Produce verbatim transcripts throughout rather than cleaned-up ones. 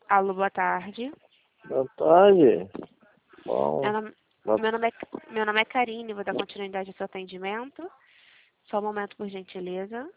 Alô, boa tarde. Boa tarde. Meu Bom, nome, boa- meu nome é, meu nome é Karine, vou dar continuidade ao seu atendimento. Só um momento, por gentileza.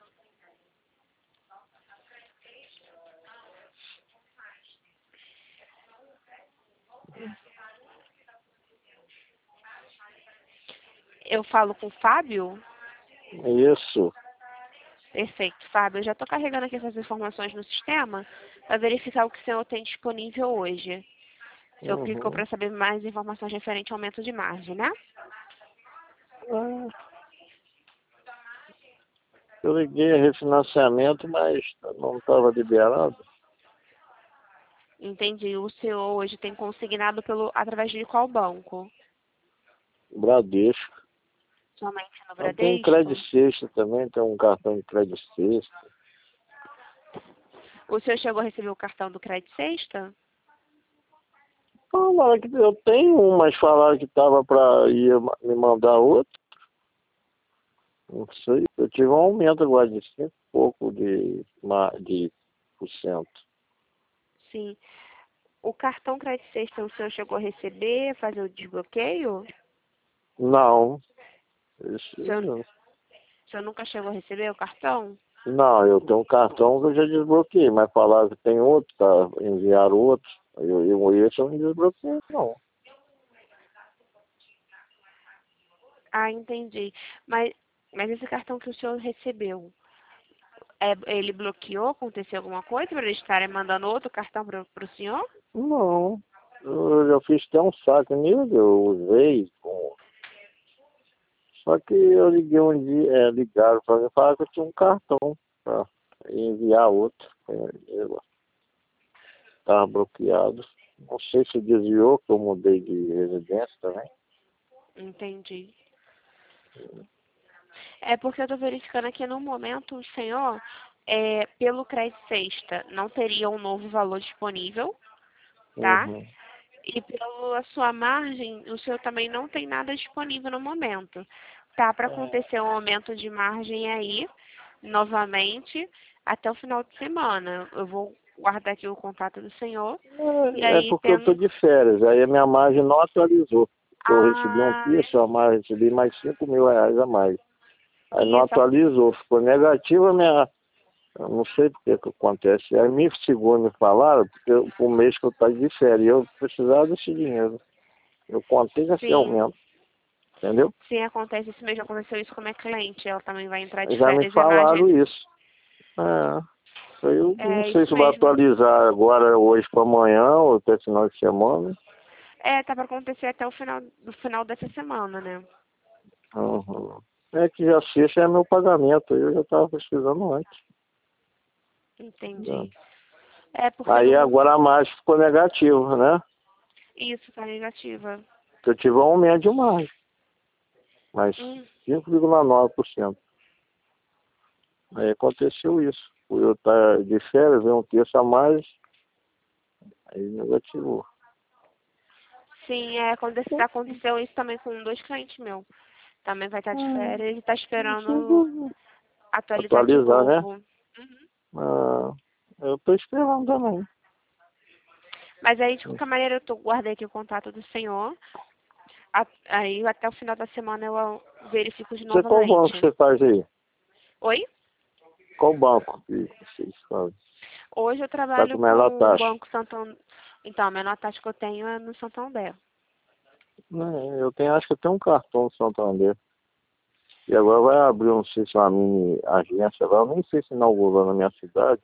Eu falo com o Fábio? isso. Perfeito, Fábio. Eu já estou carregando aqui essas informações no sistema para verificar o que o senhor tem disponível hoje. O senhor clicou Uhum. para saber mais informações referentes ao aumento de margem, né? Ah, eu liguei a refinanciamento, mas não estava liberado. Entendi. O senhor hoje tem consignado pelo, através de qual banco? Bradesco. Somente no Eu tenho crédito Bradesco? sexta também, tem um cartão de crédito sexta. O senhor chegou a receber o cartão do Crédito Sexta? Falaram que eu tenho um, mas falaram que estava para ir me mandar outro. Não sei. Eu tive um aumento agora de cinco e pouco de, ma- de por cento. Sim. O cartão Crédito Sexta o senhor chegou a receber, fazer o desbloqueio? Não. O senhor, Isso, o senhor nunca chegou a receber o cartão? não, eu tenho um cartão que eu já desbloqueei, mas falaram que tem outro, tá? Enviaram outro. Eu, eu, esse eu não desbloqueei, não. Ah, entendi. Mas, mas esse cartão que o senhor recebeu, é, ele bloqueou? Aconteceu alguma coisa para eles estarem mandando outro cartão para o senhor? Não. Eu já fiz até um saque nele, eu usei. Com... Só que eu liguei um dia, é, ligaram para mim, falaram que eu tinha um cartão para enviar outro. Eu estava bloqueado. Não sei se desviou, que eu mudei de residência também. Entendi. É porque eu estou verificando aqui no momento o senhor, é, pelo Crédito Sexta, não teria um novo valor disponível, tá? Uhum. E pela sua margem, o senhor também não tem nada disponível no momento. Tá para acontecer um aumento de margem aí, novamente, até o final de semana. Eu vou guardar aqui o contato do senhor. E É, é aí, porque eu estou tendo... de férias, aí a minha margem não atualizou. Eu recebi um Ah, terço a mais, recebi mais cinco mil reais a mais. Aí não isso. atualizou, ficou negativa a minha. Eu não sei por que que acontece. Aí me segundo me falaram, porque eu- o mês que eu estou de férias, eu precisava desse dinheiro. Eu contei com esse Sim, aumento, entendeu? sim, acontece isso mesmo. Aconteceu isso com a minha cliente. Ela também vai entrar de Já me férias e a falaram margem... isso. É, aí eu não É sei isso se vai mesmo. atualizar agora, hoje para amanhã, ou até final de semana. É, tá para acontecer até o final, do final dessa semana, né? Uhum. É que já sexta é meu pagamento, eu já estava pesquisando antes. Né? Entendi. É porque Aí no... agora a margem ficou negativa, né? Isso, tá negativa. Eu tive um aumento de margem, mas Hum, cinco vírgula nove por cento. Aí aconteceu isso. Por eu estar de férias, veio um terço a mais, aí negativou. sim, é, aconteceu, aconteceu isso também com dois clientes meus. Também vai estar de Hum, férias e está não esperando sei. atualizar de Atualizar, né? novo. Uhum. Ah, eu estou esperando também. Mas aí, de qualquer maneira, eu tô, guardei aqui o contato do senhor. A- aí, até o final da semana, eu verifico de Você, qual banco novamente. você faz aí? Oi? Qual banco que vocês fazem? Hoje eu Tá com trabalho melhor com o taxa? Banco Santander. Então, a menor taxa que eu tenho é no Santander. Né, eu tenho, acho que eu tenho um cartão do Santander. E agora vai abrir, não sei se é uma mini agência lá, eu nem sei se inaugurou na minha cidade.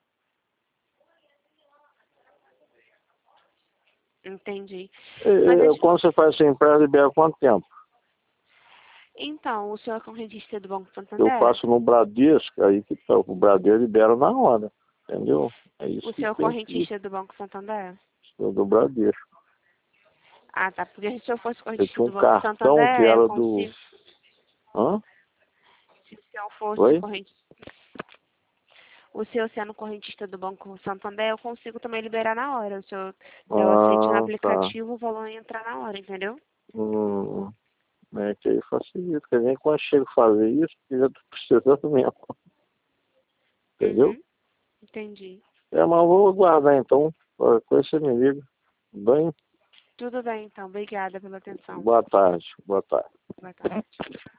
Entendi. E, Mas, e, as- quando você faz essa empresa, libera quanto tempo? então, o senhor é correntista do Banco Eu Santander? faço no Bradesco, aí que tá, o Bradesco libera na hora, entendeu? É isso O que senhor é tem que correntista do Banco Santander? eu do Bradesco. Ah, tá. Porque se eu fosse Eu correntista tinha um do Banco cartão que Santander, eu era do... consigo. Hã? Se o senhor fosse Oi? correntista, o senhor sendo correntista do Banco Santander, eu consigo também liberar na hora. O senhor der o aceite no Ah, tá. aplicativo, o valor entra na hora, entendeu? Hum, é que aí facilita, porque nem quando chego a fazer isso, porque já tô precisando mesmo, entendeu? Uhum, entendi. É, mas eu vou aguardar então. Qualquer coisa você me liga. Bem? Tudo bem, então. Obrigada pela atenção. Boa tarde. Boa tarde. Boa tarde.